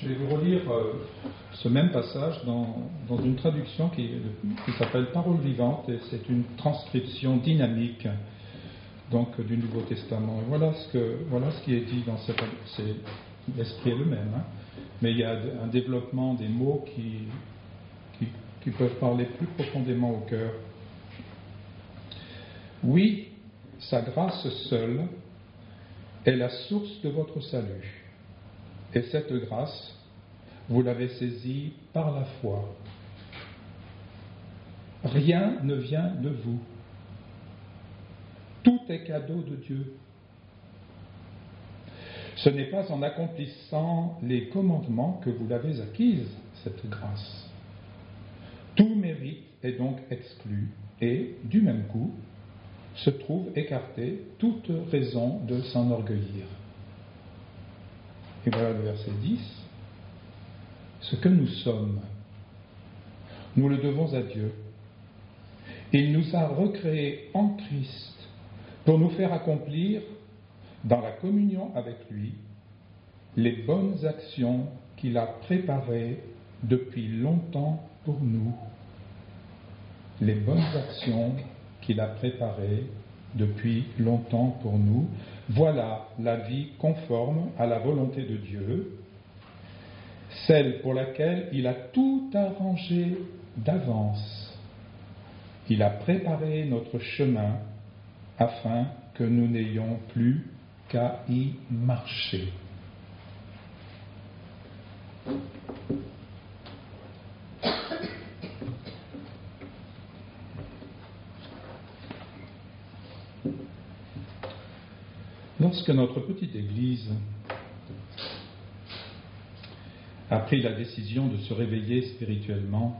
Je vais vous relire ce même passage dans une traduction qui s'appelle Parole vivante, et c'est une transcription dynamique donc, du Nouveau Testament. Et voilà ce qui est dit dans cette... L'esprit est le même, hein, mais il y a un développement des mots qui peuvent parler plus profondément au cœur. Oui, sa grâce seule est la source de votre salut. Et cette grâce, vous l'avez saisie par la foi. Rien ne vient de vous. Tout est cadeau de Dieu. Ce n'est pas en accomplissant les commandements que vous l'avez acquise, cette grâce. Tout mérite est donc exclu et, du même coup, se trouve écartée toute raison de s'enorgueillir. Et voilà le verset 10. Ce que nous sommes, nous le devons à Dieu. Il nous a recréés en Christ pour nous faire accomplir, dans la communion avec lui, les bonnes actions qu'il a préparées depuis longtemps pour nous. Les bonnes actions qu'il a préparées depuis longtemps pour nous. Voilà la vie conforme à la volonté de Dieu, celle pour laquelle il a tout arrangé d'avance. Il a préparé notre chemin afin que nous n'ayons plus qu'à y marcher. Lorsque notre petite Église a pris la décision de se réveiller spirituellement,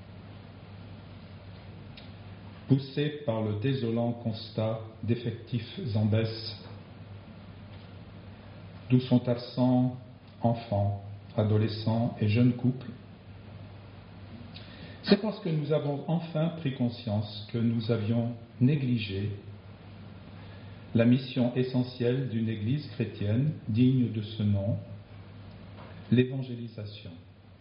poussée par le désolant constat d'effectifs en baisse, d'où sont absents enfants, adolescents et jeunes couples, c'est parce que nous avons enfin pris conscience que nous avions négligé la mission essentielle d'une Église chrétienne digne de ce nom, l'évangélisation.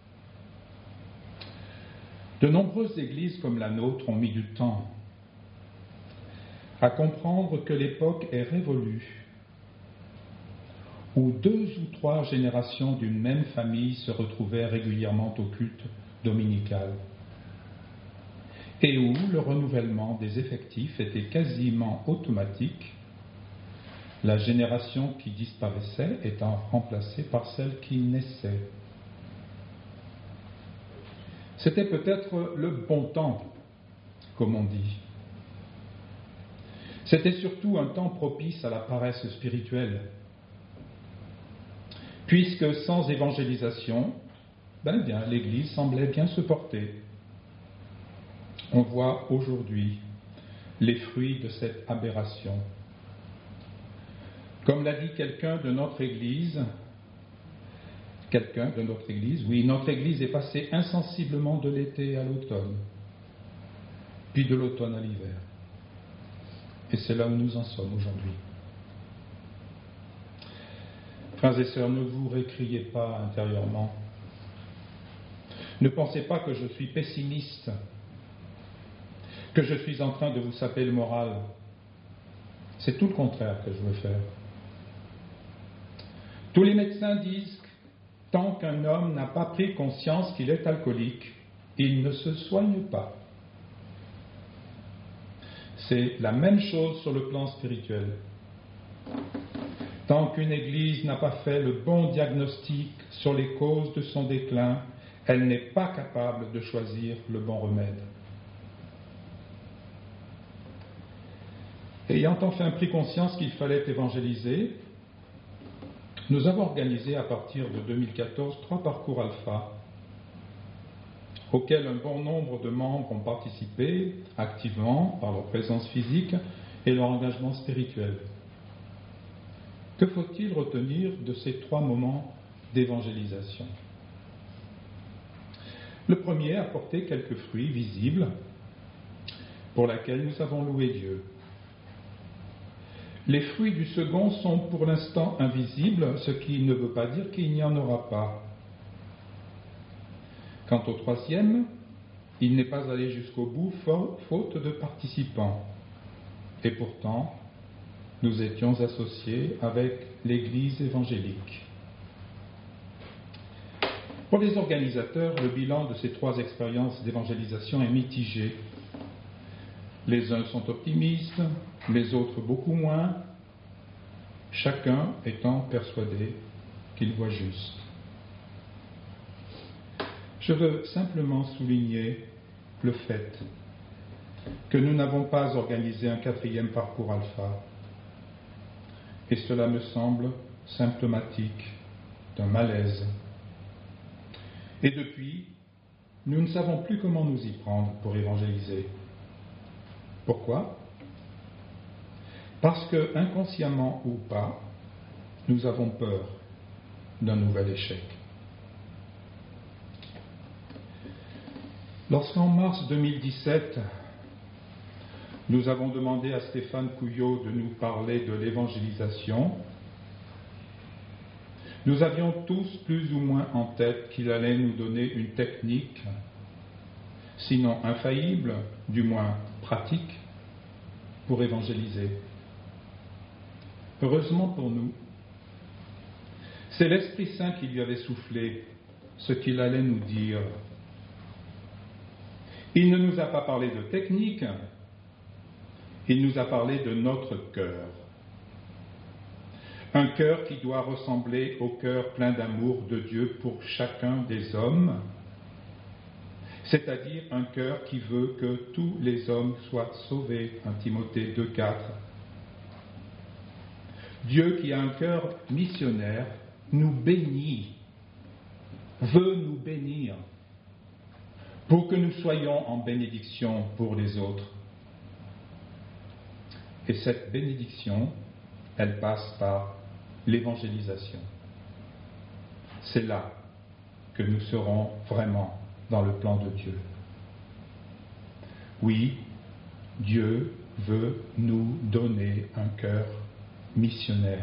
De nombreuses églises comme la nôtre ont mis du temps à comprendre que l'époque est révolue, où 2 ou 3 générations d'une même famille se retrouvaient régulièrement au culte dominical, et où le renouvellement des effectifs était quasiment automatique, la génération qui disparaissait étant remplacée par celle qui naissait. C'était peut-être le bon temps, comme on dit. C'était surtout un temps propice à la paresse spirituelle, puisque sans évangélisation, l'Église semblait bien se porter. On voit aujourd'hui les fruits de cette aberration. Comme l'a dit quelqu'un de notre Église, oui, notre Église est passée insensiblement de l'été à l'automne, puis de l'automne à l'hiver. Et c'est là où nous en sommes aujourd'hui. Frères et sœurs, ne vous récriez pas intérieurement. Ne pensez pas que je suis pessimiste, que je suis en train de vous saper le moral. C'est tout le contraire que je veux faire. Tous les médecins disent que tant qu'un homme n'a pas pris conscience qu'il est alcoolique, il ne se soigne pas. C'est la même chose sur le plan spirituel. Tant qu'une Église n'a pas fait le bon diagnostic sur les causes de son déclin, elle n'est pas capable de choisir le bon remède. Ayant enfin pris conscience qu'il fallait évangéliser, nous avons organisé à partir de 2014 3 parcours alpha auxquels un bon nombre de membres ont participé activement par leur présence physique et leur engagement spirituel. Que faut-il retenir de ces 3 moments d'évangélisation ? Le premier a porté quelques fruits visibles pour lesquels nous avons loué Dieu. Les fruits du second sont pour l'instant invisibles, ce qui ne veut pas dire qu'il n'y en aura pas. Quant au troisième, il n'est pas allé jusqu'au bout faute de participants. Et pourtant, nous étions associés avec l'Église évangélique. Pour les organisateurs, le bilan de ces 3 expériences d'évangélisation est mitigé. Les uns sont optimistes, les autres beaucoup moins, chacun étant persuadé qu'il voit juste. Je veux simplement souligner le fait que nous n'avons pas organisé un 4e parcours alpha, et cela me semble symptomatique d'un malaise. Et depuis, nous ne savons plus comment nous y prendre pour évangéliser. Pourquoi ? Parce que, inconsciemment ou pas, nous avons peur d'un nouvel échec. Lorsqu'en mars 2017, nous avons demandé à Stéphane Couillot de nous parler de l'évangélisation, nous avions tous plus ou moins en tête qu'il allait nous donner une technique, sinon infaillible, du moins pratique, pour évangéliser. Heureusement pour nous, c'est l'Esprit Saint qui lui avait soufflé ce qu'il allait nous dire. Il ne nous a pas parlé de technique, il nous a parlé de notre cœur. Un cœur qui doit ressembler au cœur plein d'amour de Dieu pour chacun des hommes, c'est-à-dire un cœur qui veut que tous les hommes soient sauvés, 1 Timothée 2,4. Dieu qui a un cœur missionnaire nous bénit, veut nous bénir, pour que nous soyons en bénédiction pour les autres. Et cette bénédiction, elle passe par l'évangélisation. C'est là que nous serons vraiment dans le plan de Dieu. Oui, Dieu veut nous donner un cœur missionnaire.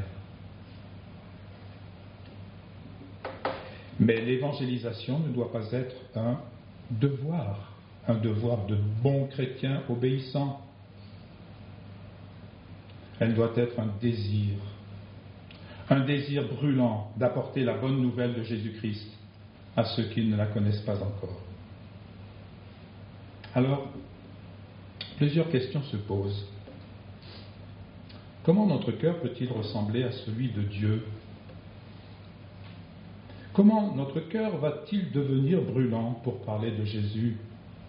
Mais l'évangélisation ne doit pas être un devoir de bon chrétien obéissant. Elle doit être un désir brûlant d'apporter la bonne nouvelle de Jésus-Christ à ceux qui ne la connaissent pas encore. Alors, plusieurs questions se posent. Comment notre cœur peut-il ressembler à celui de Dieu ? Comment notre cœur va-t-il devenir brûlant pour parler de Jésus ?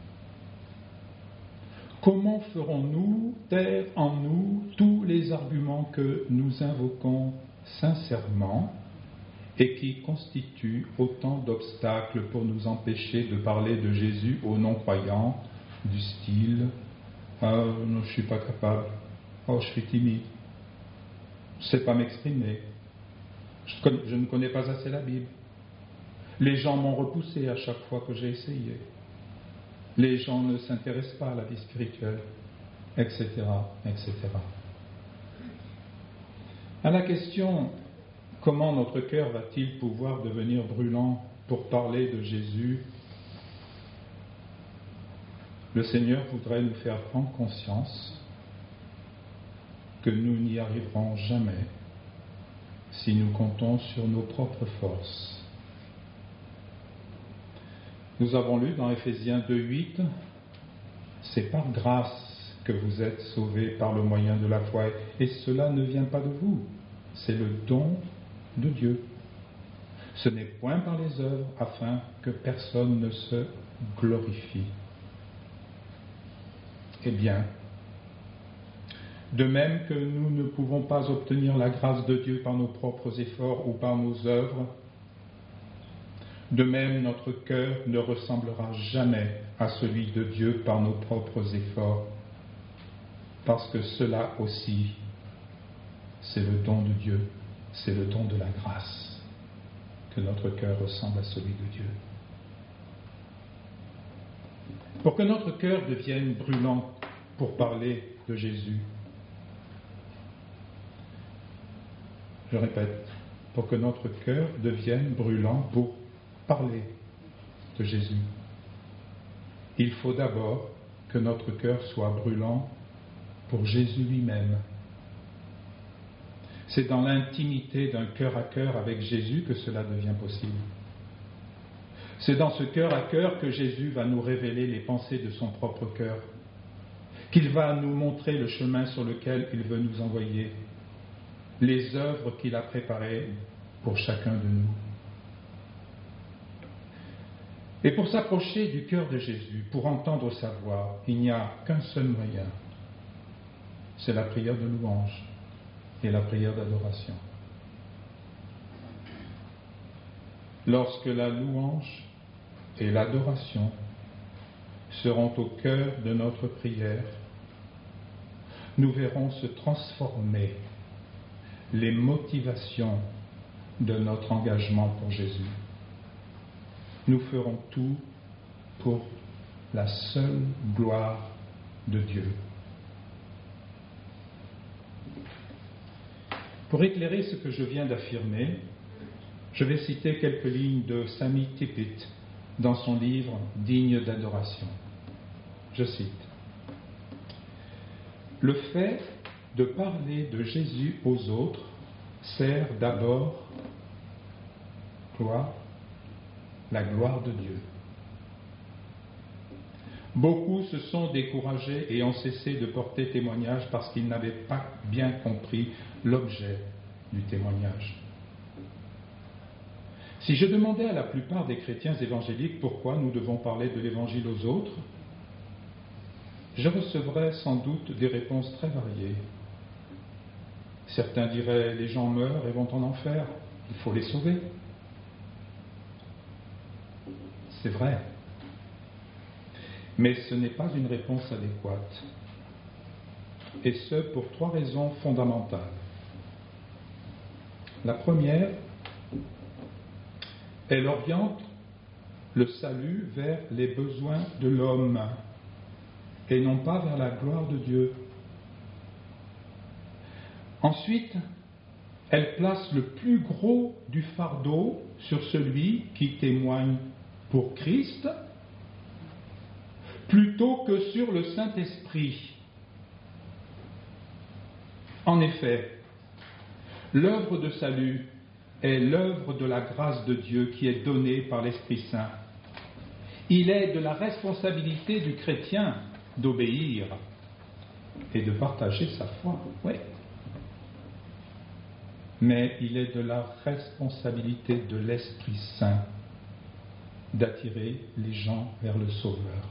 Comment ferons-nous taire en nous tous les arguments que nous invoquons sincèrement et qui constituent autant d'obstacles pour nous empêcher de parler de Jésus aux non-croyants, du style « Ah, non, je ne suis pas capable. Oh, je suis timide. Je ne sais pas m'exprimer. Je ne connais pas assez la Bible. Les gens m'ont repoussé à chaque fois que j'ai essayé. Les gens ne s'intéressent pas à la vie spirituelle, etc., etc. » À la question « Comment notre cœur va-t-il pouvoir devenir brûlant pour parler de Jésus ?» le Seigneur voudrait nous faire prendre conscience que nous n'y arriverons jamais si nous comptons sur nos propres forces. Nous avons lu dans Éphésiens 2,8 « C'est par grâce que vous êtes sauvés par le moyen de la foi, et cela ne vient pas de vous, c'est le don de Dieu. Ce n'est point par les œuvres, afin que personne ne se glorifie. » Eh bien, de même que nous ne pouvons pas obtenir la grâce de Dieu par nos propres efforts ou par nos œuvres, de même notre cœur ne ressemblera jamais à celui de Dieu par nos propres efforts, parce que cela aussi, c'est le don de Dieu, c'est le don de la grâce, que notre cœur ressemble à celui de Dieu. Pour que notre cœur devienne brûlant pour parler de Jésus, je répète, pour que notre cœur devienne brûlant pour parler de Jésus. Il faut d'abord que notre cœur soit brûlant pour Jésus lui-même. C'est dans l'intimité d'un cœur à cœur avec Jésus que cela devient possible. C'est dans ce cœur à cœur que Jésus va nous révéler les pensées de son propre cœur, qu'il va nous montrer le chemin sur lequel il veut nous envoyer, les œuvres qu'il a préparées pour chacun de nous. Et pour s'approcher du cœur de Jésus, pour entendre sa voix, il n'y a qu'un seul moyen, c'est la prière de louange et la prière d'adoration. Lorsque la louange et l'adoration seront au cœur de notre prière, nous verrons se transformer les motivations de notre engagement pour Jésus. Nous ferons tout pour la seule gloire de Dieu. Pour éclairer ce que je viens d'affirmer, je vais citer quelques lignes de Sami Tippit dans son livre « Digne d'adoration ». Je cite : « Le fait de parler de Jésus aux autres sert d'abord quoi ? La gloire de Dieu. Beaucoup se sont découragés et ont cessé de porter témoignage parce qu'ils n'avaient pas bien compris l'objet du témoignage. Si je demandais à la plupart des chrétiens évangéliques pourquoi nous devons parler de l'évangile aux autres, je recevrais sans doute des réponses très variées. Certains diraient « les gens meurent et vont en enfer, il faut les sauver ». C'est vrai. Mais ce n'est pas une réponse adéquate. Et ce, pour 3 raisons fondamentales. La première, elle oriente le salut vers les besoins de l'homme et non pas vers la gloire de Dieu. Ensuite, elle place le plus gros du fardeau sur celui qui témoigne pour Christ, plutôt que sur le Saint-Esprit. En effet, l'œuvre de salut est l'œuvre de la grâce de Dieu qui est donnée par l'Esprit Saint. Il est de la responsabilité du chrétien d'obéir et de partager sa foi, oui. Mais il est de la responsabilité de l'Esprit Saint d'attirer les gens vers le Sauveur.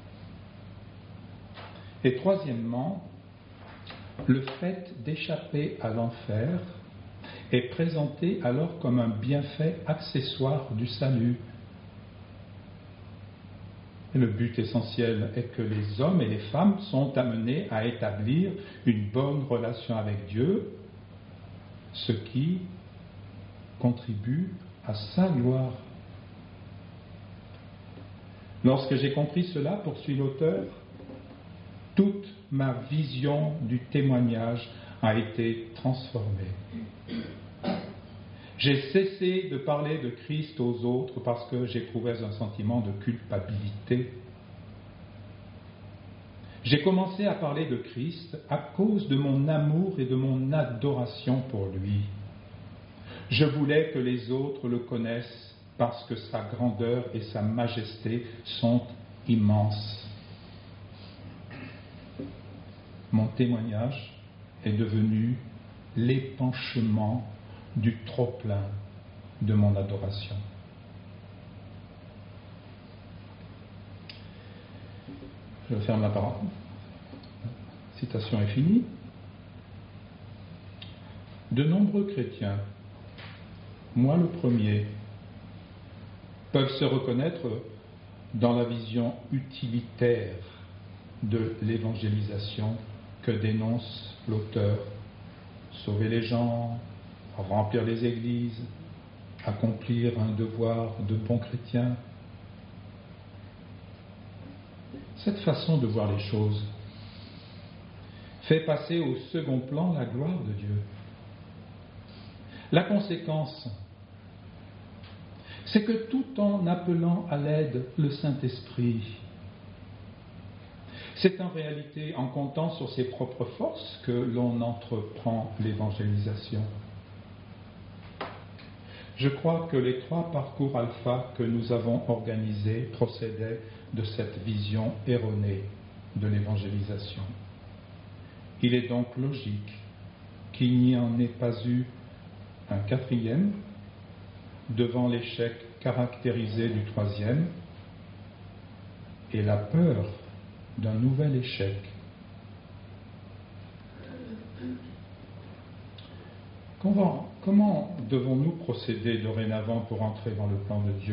Et troisièmement, le fait d'échapper à l'enfer est présenté alors comme un bienfait accessoire du salut. Et le but essentiel est que les hommes et les femmes sont amenés à établir une bonne relation avec Dieu, ce qui contribue à sa gloire. Lorsque j'ai compris cela, poursuit l'auteur, toute ma vision du témoignage a été transformée. J'ai cessé de parler de Christ aux autres parce que j'éprouvais un sentiment de culpabilité. J'ai commencé à parler de Christ à cause de mon amour et de mon adoration pour lui. Je voulais que les autres le connaissent parce que sa grandeur et sa majesté sont immenses. Mon témoignage est devenu l'épanchement du trop-plein de mon adoration. Je ferme la parole. La citation est finie. De nombreux chrétiens, moi le premier, peuvent se reconnaître dans la vision utilitaire de l'évangélisation que dénonce l'auteur. Sauver les gens, remplir les églises, accomplir un devoir de bon chrétien. Cette façon de voir les choses fait passer au second plan la gloire de Dieu. La conséquence, c'est que tout en appelant à l'aide le Saint-Esprit, c'est en réalité en comptant sur ses propres forces que l'on entreprend l'évangélisation. Je crois que les 3 parcours alpha que nous avons organisés procédaient de cette vision erronée de l'évangélisation. Il est donc logique qu'il n'y en ait pas eu un 4e devant l'échec caractérisé du 3e et la peur d'un nouvel échec. Comment devons-nous procéder dorénavant pour entrer dans le plan de Dieu ?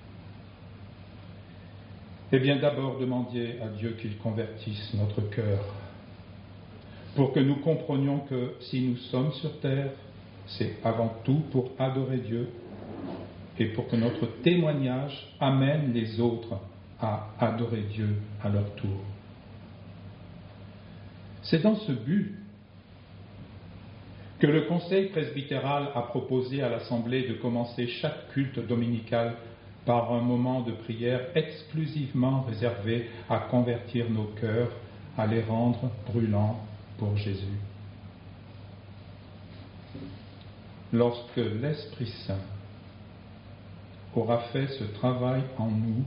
Eh bien, d'abord, demander à Dieu qu'il convertisse notre cœur, pour que nous comprenions que si nous sommes sur terre, c'est avant tout pour adorer Dieu et pour que notre témoignage amène les autres à adorer Dieu à leur tour. C'est dans ce but que le Conseil presbytéral a proposé à l'Assemblée de commencer chaque culte dominical par un moment de prière exclusivement réservé à convertir nos cœurs, à les rendre brûlants pour Jésus. Lorsque l'Esprit Saint aura fait ce travail en nous,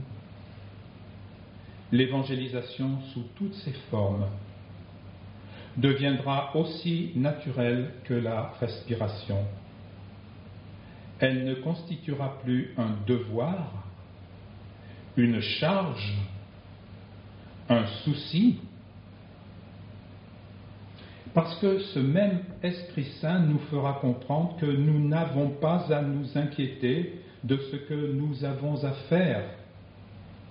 l'évangélisation sous toutes ses formes deviendra aussi naturelle que la respiration. Elle ne constituera plus un devoir, une charge, un souci, parce que ce même Esprit Saint nous fera comprendre que nous n'avons pas à nous inquiéter de ce que nous avons à faire. Pourquoi ?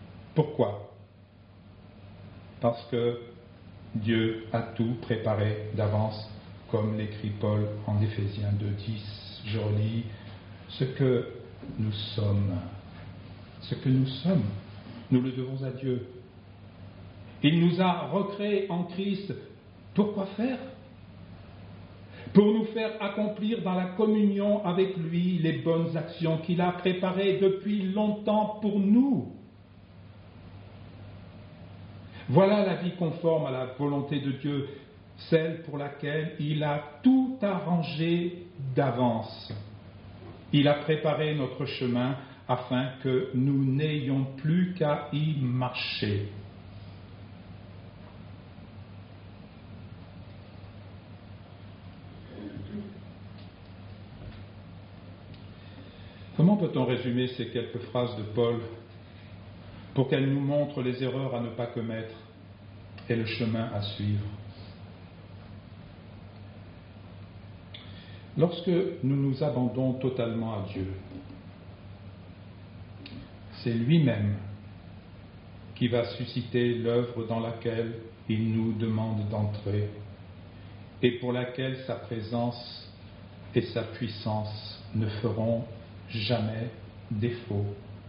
Parce que Dieu a tout préparé d'avance, comme l'écrit Paul en Éphésiens 2:10. Je relis ce que nous sommes. Ce que nous sommes, nous le devons à Dieu. Il nous a recréés en Christ. Pour quoi faire ? Pour nous faire accomplir dans la communion avec lui les bonnes actions qu'il a préparées depuis longtemps pour nous. Voilà la vie conforme à la volonté de Dieu, celle pour laquelle il a tout arrangé d'avance. Il a préparé notre chemin afin que nous n'ayons plus qu'à y marcher. Comment peut-on résumer ces quelques phrases de Paul pour qu'elles nous montrent les erreurs à ne pas commettre et le chemin à suivre? Lorsque nous nous abandonnons totalement à Dieu, c'est lui-même qui va susciter l'œuvre dans laquelle il nous demande d'entrer et pour laquelle sa présence et sa puissance ne feront jamais défaut.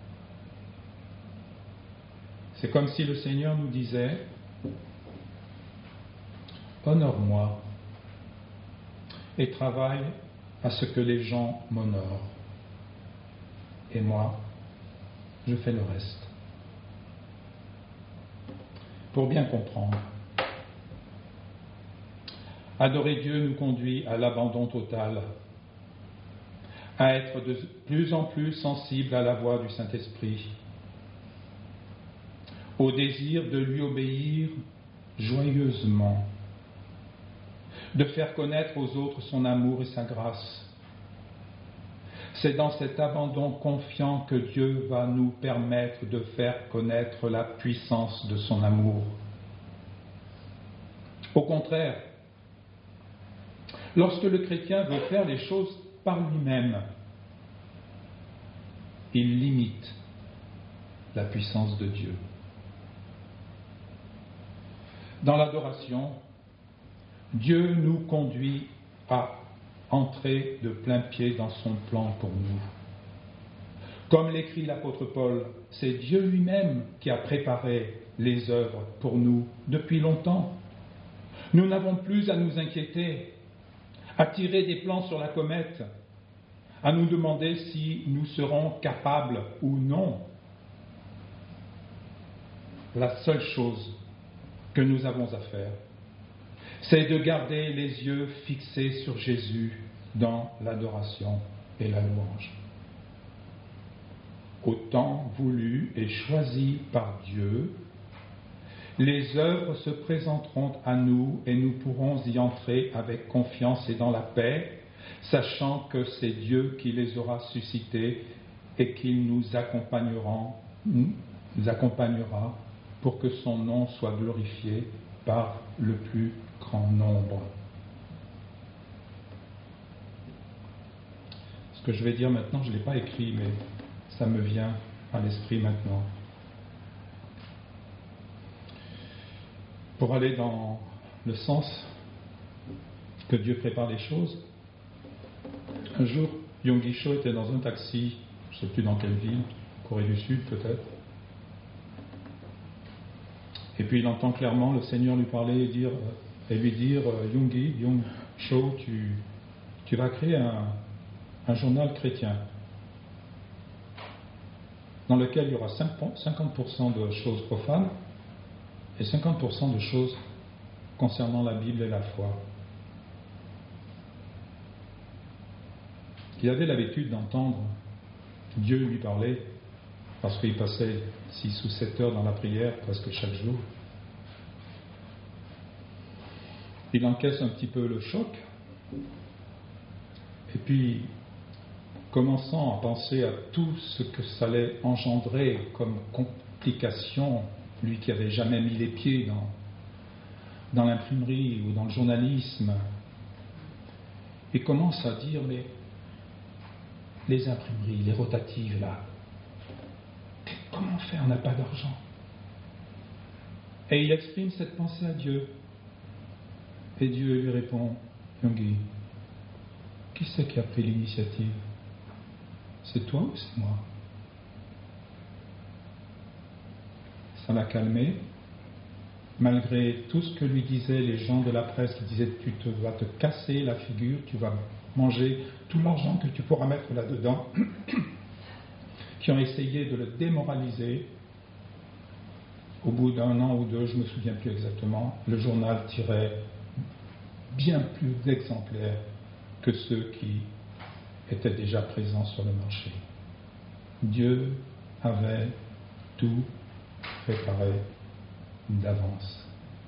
C'est comme si le Seigneur nous disait « Honore-moi et travaille à ce que les gens m'honorent. Et moi, je fais le reste. » Pour bien comprendre, adorer Dieu nous conduit à l'abandon total, à être de plus en plus sensible à la voix du Saint-Esprit, au désir de lui obéir joyeusement, de faire connaître aux autres son amour et sa grâce. C'est dans cet abandon confiant que Dieu va nous permettre de faire connaître la puissance de son amour. Au contraire, lorsque le chrétien veut faire les choses par lui-même, il limite la puissance de Dieu. Dans l'adoration, Dieu nous conduit à entrer de plein pied dans son plan pour nous. Comme l'écrit l'apôtre Paul, c'est Dieu lui-même qui a préparé les œuvres pour nous depuis longtemps. Nous n'avons plus à nous inquiéter, à tirer des plans sur la comète, à nous demander si nous serons capables ou non. La seule chose que nous avons à faire, c'est de garder les yeux fixés sur Jésus dans l'adoration et la louange. Au temps voulu et choisi par Dieu, les œuvres se présenteront à nous et nous pourrons y entrer avec confiance et dans la paix, sachant que c'est Dieu qui les aura suscités et qu'il nous accompagnera pour que son nom soit glorifié par le plus grand nombre. Ce que je vais dire maintenant, je ne l'ai pas écrit, mais ça me vient à l'esprit maintenant. Pour aller dans le sens que Dieu prépare les choses, un jour, Yonggi Cho était dans un taxi, je ne sais plus dans quelle ville, Corée du Sud peut-être, et puis il entend clairement le Seigneur lui parler et lui dire Yonggi Cho, tu vas créer un journal chrétien dans lequel il y aura 50% de choses profanes et 50% de choses concernant la Bible et la foi. Il avait l'habitude d'entendre Dieu lui parler parce qu'il passait 6 ou 7 heures dans la prière presque chaque jour. Il encaisse un petit peu le choc et puis, commençant à penser à tout ce que ça allait engendrer comme complication, lui qui n'avait jamais mis les pieds dans l'imprimerie ou dans le journalisme, il commence à dire, mais les imprimeries, les rotatives là, comment faire, on n'a pas d'argent. Et il exprime cette pensée à Dieu. Et Dieu lui répond, Yonggi, qui c'est qui a pris l'initiative? C'est toi ou c'est moi? Ça l'a calmé. Malgré tout ce que lui disaient les gens de la presse qui disaient tu vas te casser la figure, tu vas manger tout l'argent que tu pourras mettre là-dedans, qui ont essayé de le démoraliser. Au bout d'un an ou deux, je ne me souviens plus exactement, le journal tirait bien plus d'exemplaires que ceux qui étaient déjà présents sur le marché. Dieu avait tout préparé d'avance.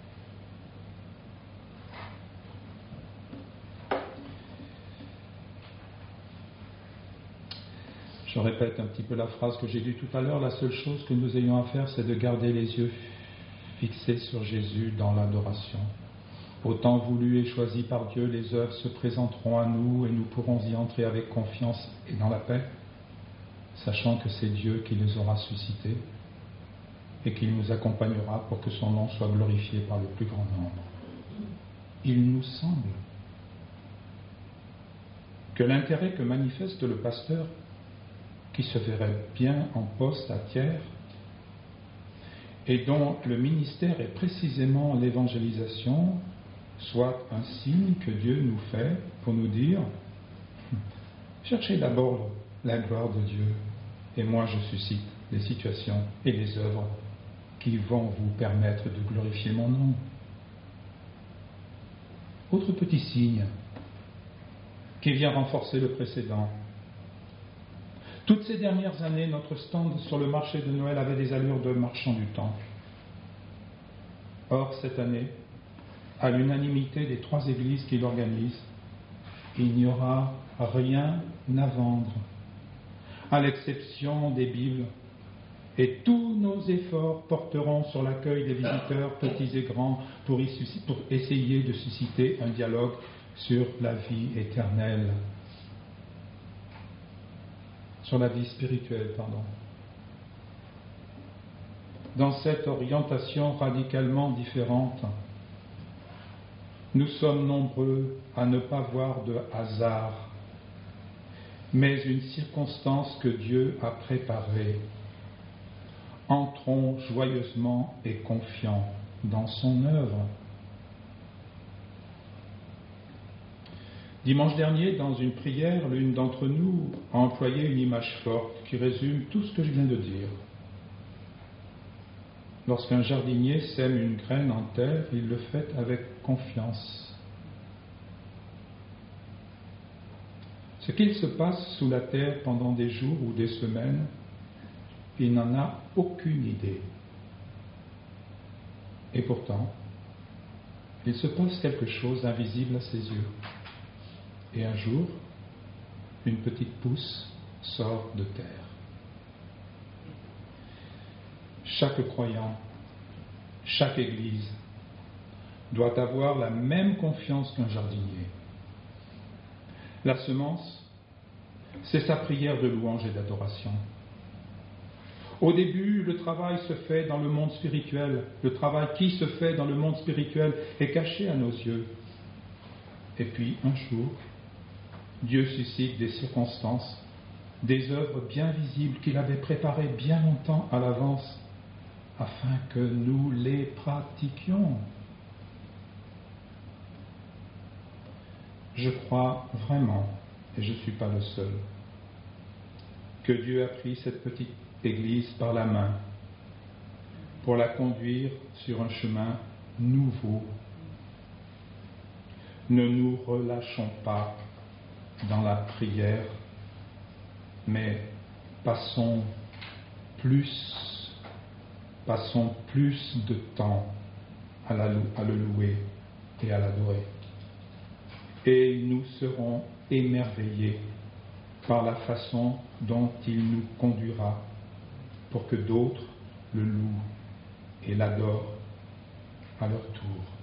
Je répète un petit peu la phrase que j'ai dite tout à l'heure. La seule chose que nous ayons à faire, c'est de garder les yeux fixés sur Jésus dans l'adoration. Au temps voulu et choisi par Dieu, les œuvres se présenteront à nous et nous pourrons y entrer avec confiance et dans la paix, sachant que c'est Dieu qui les aura suscités et qu'il nous accompagnera pour que son nom soit glorifié par le plus grand nombre. Il nous semble que l'intérêt que manifeste le pasteur, qui se verrait bien en poste à Thiers, et dont le ministère est précisément l'évangélisation, soit un signe que Dieu nous fait pour nous dire « Cherchez d'abord la gloire de Dieu, et moi je suscite les situations et les œuvres qui vont vous permettre de glorifier mon nom. » Autre petit signe qui vient renforcer le précédent. Toutes ces dernières années, notre stand sur le marché de Noël avait des allures de marchand du temple. Or, cette année, à l'unanimité des 3 églises qui l'organisent, il n'y aura rien à vendre, à l'exception des Bibles, et tous nos efforts porteront sur l'accueil des visiteurs, petits et grands, pour essayer de susciter un dialogue sur la vie éternelle. Sur la vie spirituelle, Dans cette orientation radicalement différente, nous sommes nombreux à ne pas voir de hasard, mais une circonstance que Dieu a préparée. Entrons joyeusement et confiants dans son œuvre. Dimanche dernier, dans une prière, l'une d'entre nous a employé une image forte qui résume tout ce que je viens de dire. Lorsqu'un jardinier sème une graine en terre, il le fait avec confiance. Ce qu'il se passe sous la terre pendant des jours ou des semaines, il n'en a aucune idée. Et pourtant, il se passe quelque chose d'invisible à ses yeux. Et un jour, une petite pousse sort de terre. Chaque croyant, chaque Église doit avoir la même confiance qu'un jardinier. La semence, c'est sa prière de louange et d'adoration. Au début, le travail se fait dans le monde spirituel. Le travail qui se fait dans le monde spirituel est caché à nos yeux. Et puis, un jour, Dieu suscite des circonstances, des œuvres bien visibles qu'il avait préparées bien longtemps à l'avance, afin que nous les pratiquions. Je crois vraiment, et je ne suis pas le seul, que Dieu a pris cette petite Église par la main pour la conduire sur un chemin nouveau. Ne nous relâchons pas dans la prière, mais passons plus de temps à le louer et à l'adorer. Et nous serons émerveillés par la façon dont il nous conduira pour que d'autres le louent et l'adorent à leur tour.